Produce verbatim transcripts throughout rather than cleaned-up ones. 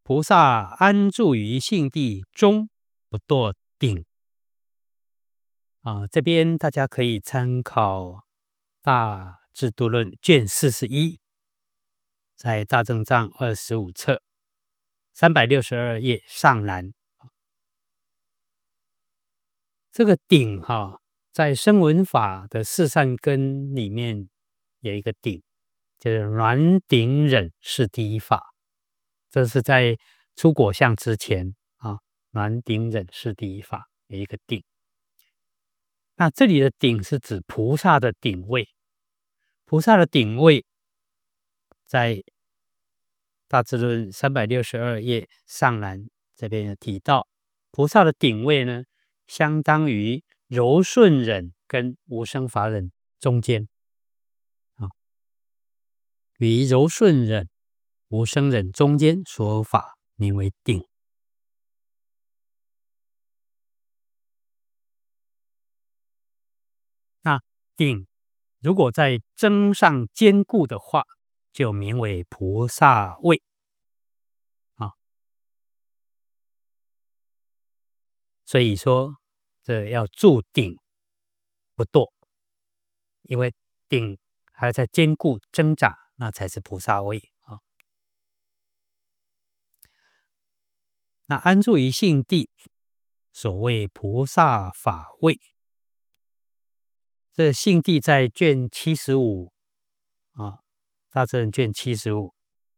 菩萨安住于性地中，不堕顶。啊，这边大家可以参考《大智度论》卷四十一，在大正藏二十五册三百六十二页上栏。这个顶哈、啊，在声闻法的四善根里面有一个顶，就是暖顶忍是第一法。这是在出果相之前啊，暖顶忍是第一法有一个顶。那这里的顶是指菩萨的顶位，菩萨的顶位在大智论三百六十二页上栏这边有提到，菩萨的顶位呢，相当于柔顺忍跟无生法忍中间啊，于柔顺忍、无生忍中间所有法名为顶。那顶如果在增上坚固的话，就名为菩萨位啊。所以说，这要住顶不堕，因为顶还在坚固挣扎，那才是菩萨位啊。那安住于性地，所谓菩萨法位。这性地在卷七十五啊，大正卷七十五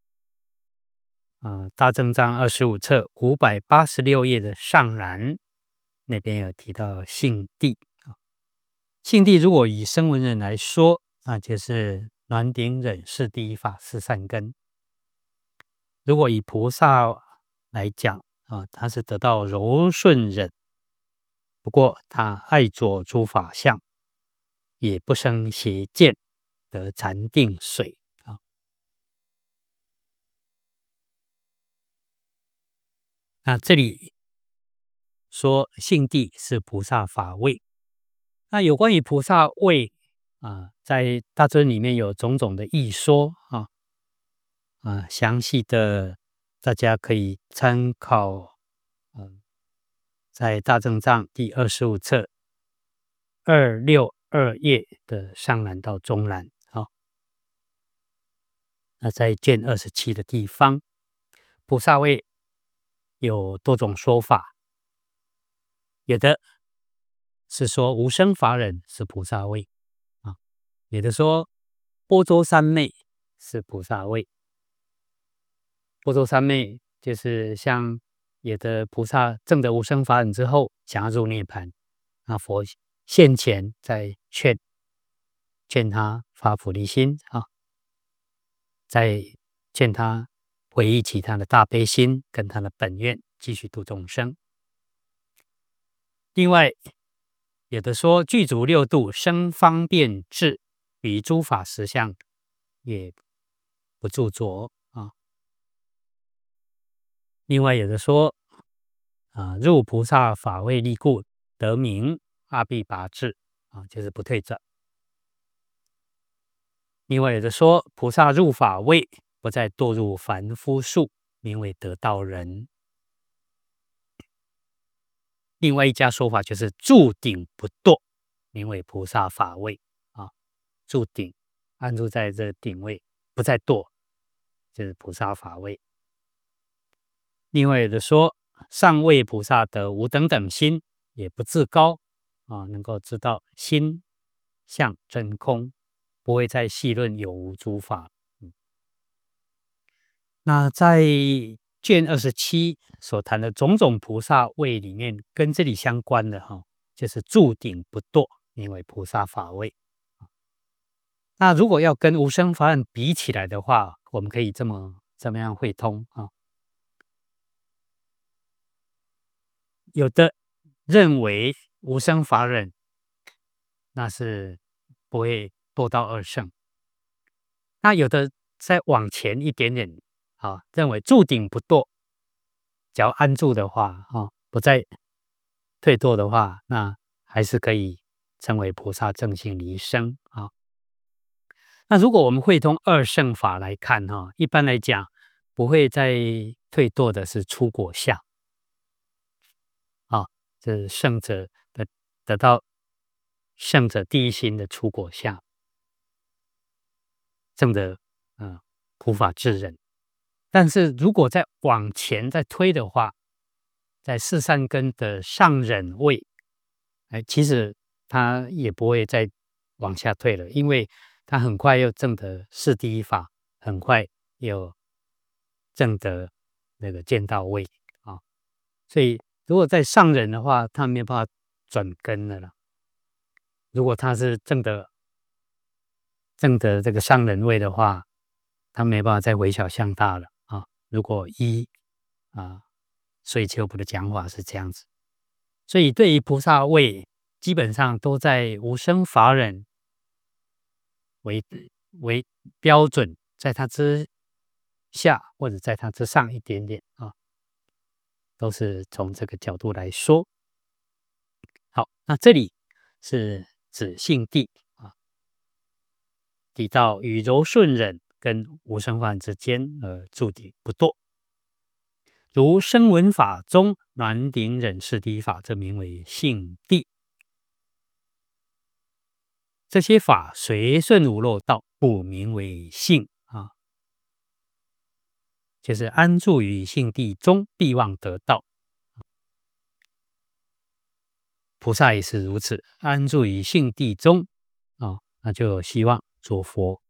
啊，大正藏二十五册五百八十六页的上栏那边有提到性地啊。性地如果以声闻人来说，那就是暖顶忍是第一法是善根。如果以菩萨来讲啊，他是得到柔顺忍，不过他爱着诸法相，也不生邪见，得禅定水啊。那这里说性地是菩萨法位，那有关于菩萨位啊，在大尊里面有种种的义说啊，啊，详细的大家可以参考，嗯、在大正藏第二十五册二六二页的上栏到中栏啊。那在卷二十七的地方，菩萨位有多种说法，有的是说无生法忍是菩萨位啊，有的说波州三昧是菩萨位。波州三昧就是像有的菩萨证得无生法忍之后，想要入涅槃，那佛现前在劝劝他发菩提心啊，再劝他回忆起他的大悲心跟他的本愿，继续度众生。另外，有的说具足六度生方便智，与诸法实相也不著着啊。另外有的说啊，入菩萨法位力故，得名阿毗跋致啊，就是不退转。另外有的说菩萨入法位，不再堕入凡夫数，名为得道人。另外一家说法就是住顶不堕，名为菩萨法位啊，住顶安住在这顶位，不再堕，就是菩萨法位。另外有的说上位菩萨得无等等心，也不自高啊，能够知道心相真空，不会再细论有无诸法。嗯、那在卷二十七所谈的种种菩萨位里面，跟这里相关的哈，就是住顶不堕，名为菩萨法位。那如果要跟无生法忍比起来的话，我们可以这么怎么样汇通啊？有的认为无生法忍那是不会堕到二圣，那有的再往前一点点啊，认为住顶不堕，只要安住的话啊，不再退堕的话，那还是可以称为菩萨正性离生啊。那如果我们汇通二圣法来看哈，一般来讲不会在退堕的是出果相。啊，这是圣者的得到圣者第一心的出果相，证的嗯普法智人。但是如果再往前再推的话，在四善根的上忍位，哎，其实他也不会再往下退了，因为他很快又证得四第一法，很快又证得那个见道位啊。所以如果在上忍的话，他没有办法转根了啦。如果他是证得证得这个上忍位的话，他没办法再微小向大了啊。如果依啊所以求补的讲法是这样子，所以对于菩萨位，基本上都在无生法忍为为标准，在他之下或者在他之上一点点啊，都是从这个角度来说。好，那这里是指性地啊，提到与柔顺忍跟无生法忍之间，呃，驻底不堕。如声闻法中暖顶忍是第一法，这名为性地。这些法随顺无漏道，故名为性啊，就是安住于性地中，必望得道。菩萨也是如此，安住于性地中啊，那就有希望做佛。